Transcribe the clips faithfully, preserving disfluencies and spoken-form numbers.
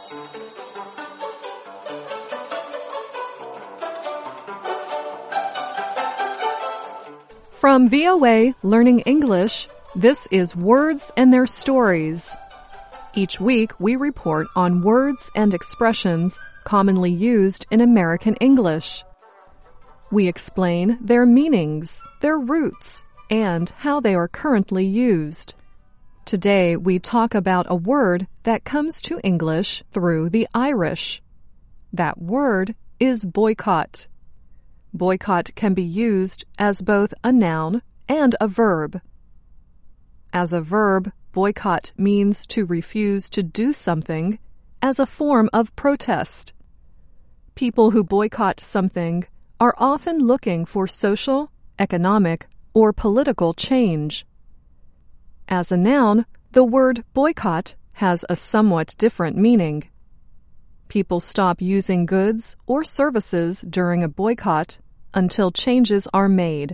From V O A Learning English, this is Words and Their Stories. Each week, we report on words and expressions commonly used in American English. We explain their meanings, their roots, and how they are currently used. Today, we talk about a word that comes to English through the Irish. That word is boycott. Boycott can be used as both a noun and a verb. As a verb, boycott means to refuse to do something as a form of protest. People who boycott something are often looking for social, economic, or political change. As a noun, the word boycott has a somewhat different meaning. People stop using goods or services during a boycott until changes are made.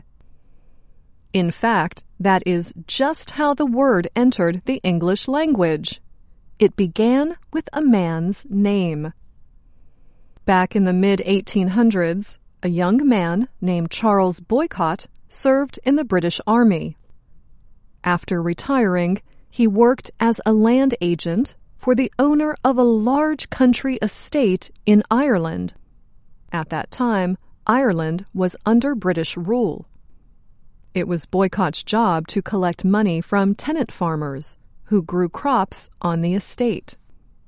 In fact, that is just how the word entered the English language. It began with a man's name. Back in the mid eighteen hundreds, a young man named Charles Boycott served in the British Army. After retiring, he worked as a land agent for the owner of a large country estate in Ireland. At that time, Ireland was under British rule. It was Boycott's job to collect money from tenant farmers who grew crops on the estate.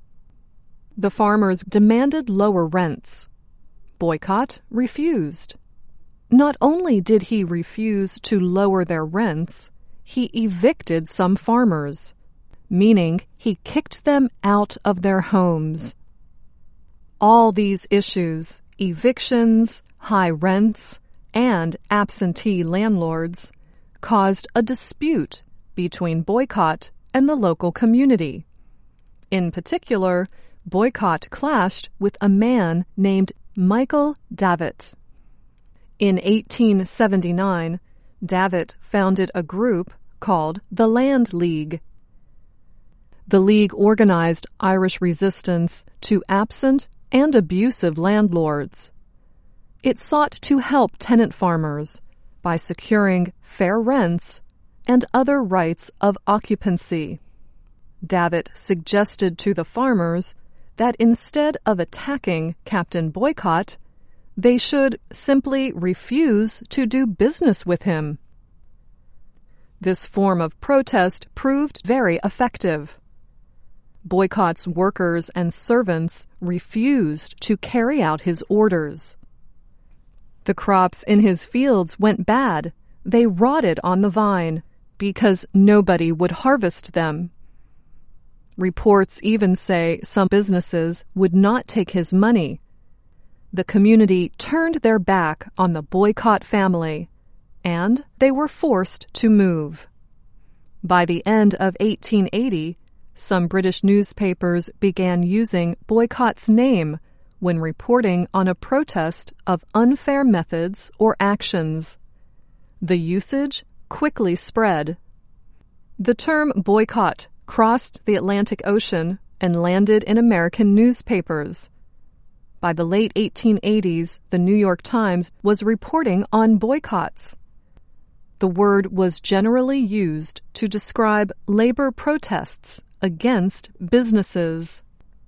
The farmers demanded lower rents. Boycott refused. Not only did he refuse to lower their rents, he evicted some farmers, meaning he kicked them out of their homes. All these issues, evictions, high rents, and absentee landlords, caused a dispute between Boycott and the local community. In particular, Boycott clashed with a man named Michael Davitt. In eighteen seventy-nine, Davitt founded a group called the Land League. The League organized Irish resistance to absent and abusive landlords. It sought to help tenant farmers by securing fair rents and other rights of occupancy. Davitt suggested to the farmers that instead of attacking Captain Boycott, they should simply refuse to do business with him. This form of protest proved very effective. Boycott's workers and servants refused to carry out his orders. The crops in his fields went bad. They rotted on the vine because nobody would harvest them. Reports even say some businesses would not take his money. The community turned their back on the Boycott family, and they were forced to move. By the end of eighteen eighty, some British newspapers began using Boycott's name when reporting on a protest of unfair methods or actions. The usage quickly spread. The term boycott crossed the Atlantic Ocean and landed in American newspapers. By the late eighteen eighties, the New York Times was reporting on boycotts. The word was generally used to describe labor protests against businesses.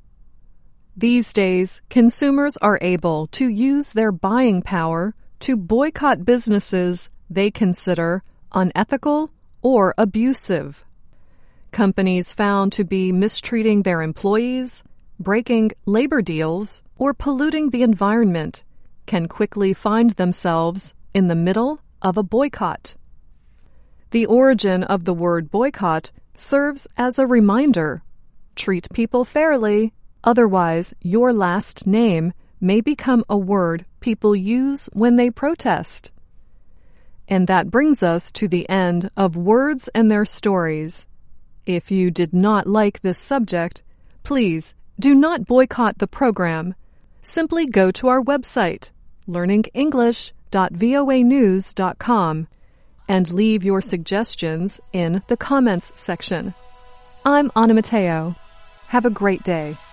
These days, consumers are able to use their buying power to boycott businesses they consider unethical or abusive. Companies found to be mistreating their employees, breaking labor deals, or polluting the environment can quickly find themselves in the middle of a boycott. The origin of the word boycott serves as a reminder. Treat people fairly, otherwise your last name may become a word people use when they protest. And that brings us to the end of Words and Their Stories. If you did not like this subject, please do not boycott the program. Simply go to our website, learning english dot voa news dot com, and leave your suggestions in the comments section. I'm Anna Mateo. Have a great day.